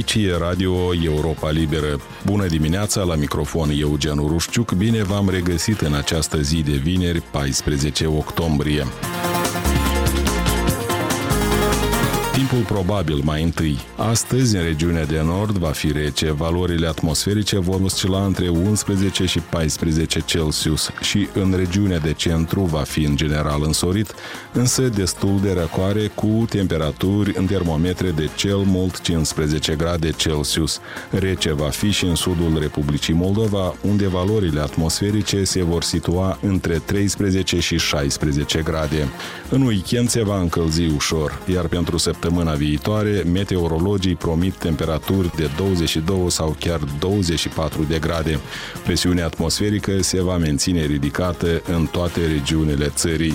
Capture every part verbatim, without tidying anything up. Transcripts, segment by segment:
Aici e Radio Europa Liberă. Bună dimineața, la microfon Eugen Urușciuc. Bine v-am regăsit în această zi de vineri, paisprezece octombrie. Timpul probabil mai întâi. Astăzi, în regiunea de nord, va fi rece. Valorile atmosferice vor oscila între unsprezece și paisprezece Celsius și în regiunea de centru va fi în general însorit, însă destul de răcoare cu temperaturi în termometre de cel mult cincisprezece grade Celsius. Rece va fi și în sudul Republicii Moldova, unde valorile atmosferice se vor situa între treisprezece și șaisprezece grade. În weekend se va încălzi ușor, iar pentru săptămâna Săptămâna viitoare, meteorologii promit temperaturi de douăzeci și doi sau chiar douăzeci și patru de grade. Presiunea atmosferică se va menține ridicată în toate regiunile țării.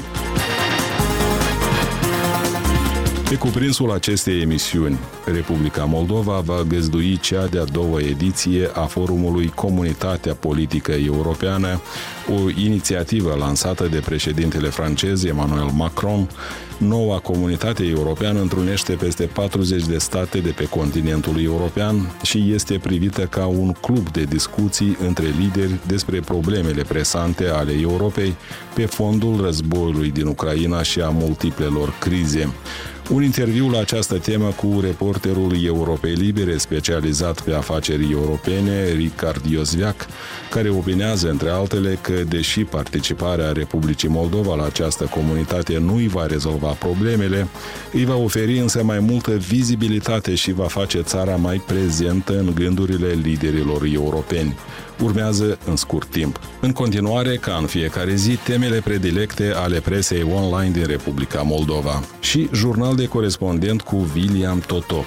Pe cuprinsul acestei emisiuni, Republica Moldova va găzdui cea de-a doua ediție a forumului Comunitatea Politică Europeană, o inițiativă lansată de președintele francez Emmanuel Macron. Noua comunitate europeană întrunește peste patruzeci de state de pe continentul european și este privită ca un club de discuții între lideri despre problemele presante ale Europei pe fondul războiului din Ucraina și a multiplelor crize. Un interviu la această temă cu reporterul Europei Libere specializat pe afaceri europene, Ricard Iosviac, care opinează, între altele, că deși participarea Republicii Moldova la această comunitate nu îi va rezolva problemele, îi va oferi însă mai multă vizibilitate și va face țara mai prezentă în gândurile liderilor europeni. Urmează în scurt timp. În continuare, ca în fiecare zi, temele predilecte ale presei online din Republica Moldova și jurnal de corespondent cu William Totoc.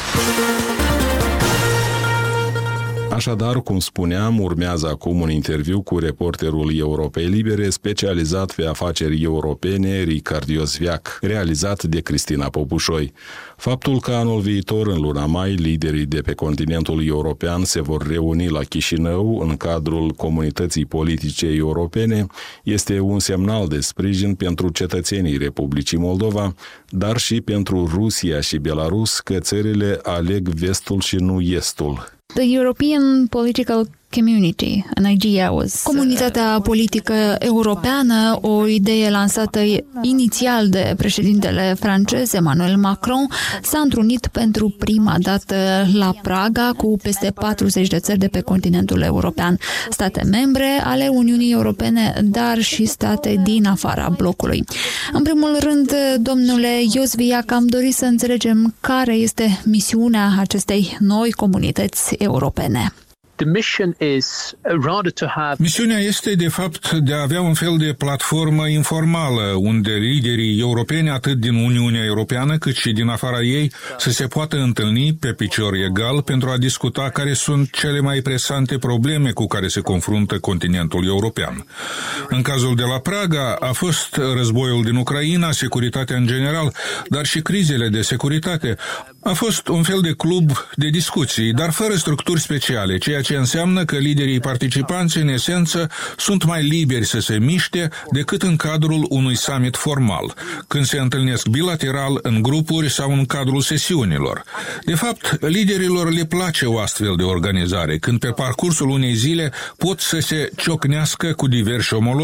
Așadar, cum spuneam, urmează acum un interviu cu reporterul Europei Libere specializat pe afaceri europene, Ricard Iosviac, realizat de Cristina Popușoi. Faptul că anul viitor, în luna mai, liderii de pe continentul european se vor reuni la Chișinău în cadrul comunității politice europene este un semnal de sprijin pentru cetățenii Republicii Moldova, dar și pentru Rusia și Belarus, că țările aleg vestul și nu estul. The European political community, an idea was... Comunitatea politică europeană, o idee lansată inițial de președintele francez Emmanuel Macron, s-a întrunit pentru prima dată la Praga cu peste patruzeci de țări de pe continentul european, state membre ale Uniunii Europene, dar și state din afara blocului. În primul rând, domnule Iosviac, am dorit să înțelegem care este misiunea acestei noi comunități europene. Misiunea este, de fapt, de a avea un fel de platformă informală, unde liderii europeni, atât din Uniunea Europeană, cât și din afara ei, să se poată întâlni pe picior egal pentru a discuta care sunt cele mai presante probleme cu care se confruntă continentul european. În cazul de la Praga a fost războiul din Ucraina, securitatea în general, dar și crizele de securitate. A fost un fel de club de discuții, dar fără structuri speciale, ceea ce înseamnă că liderii participanți, în esență, sunt mai liberi să se miște decât în cadrul unui summit formal, când se întâlnesc bilateral, în grupuri sau în cadrul sesiunilor. De fapt, liderilor le place o astfel de organizare, când pe parcursul unei zile pot să se ciocnească cu diversi omologi